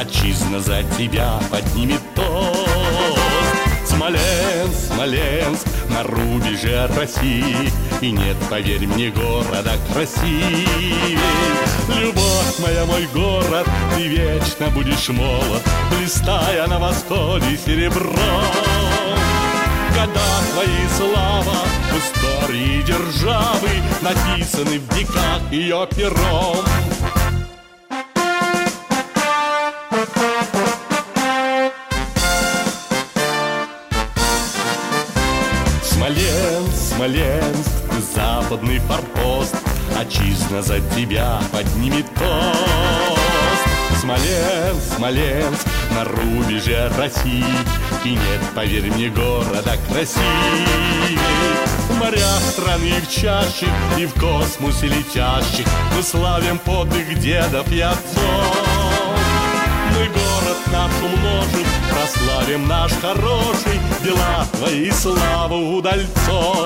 отчизна за тебя поднимет тост. Смоленск, Смоленск, на рубеже России, и нет, поверь мне, города красивей. Любовь моя, мой город, ты вечно будешь молод, блистая на восходе серебром. Года твои слава в истории державы написаны в веках ее пером. Смоленск, Смоленск, западный форпост, отчизна за тебя поднимет тост. Смоленск, Смоленск, на рубеже России, и нет, поверь мне, города красивей. В морях страны в чаще и в космосе летящих мы славим подвиг дедов и отцов. Мы город наш умножим, прославим наш хороший, дела твои, славу удальцов.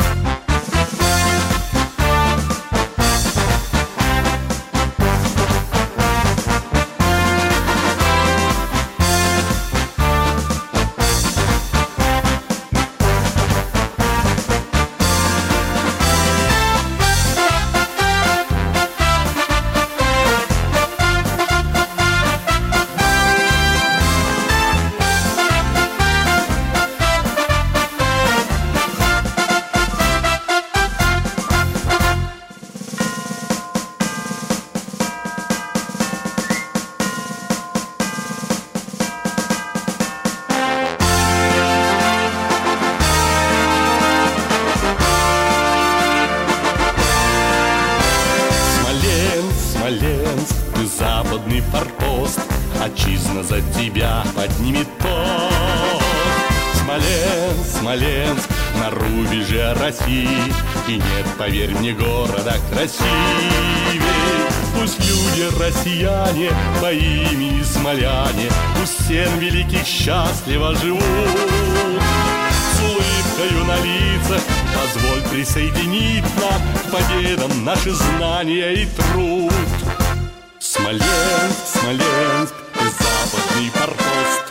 Смоленск, ты западный форпост, отчизна за тебя поднимет тост. Смоленск, Смоленск, на рубеже России, и нет, поверь мне, города красивей. Пусть люди россияне по имени смоляне у стен великих счастливо живут. С улыбкою на лицах позволь присоединить нам к победам наши знания и труд. Смоленск, Смоленск, западный форпост,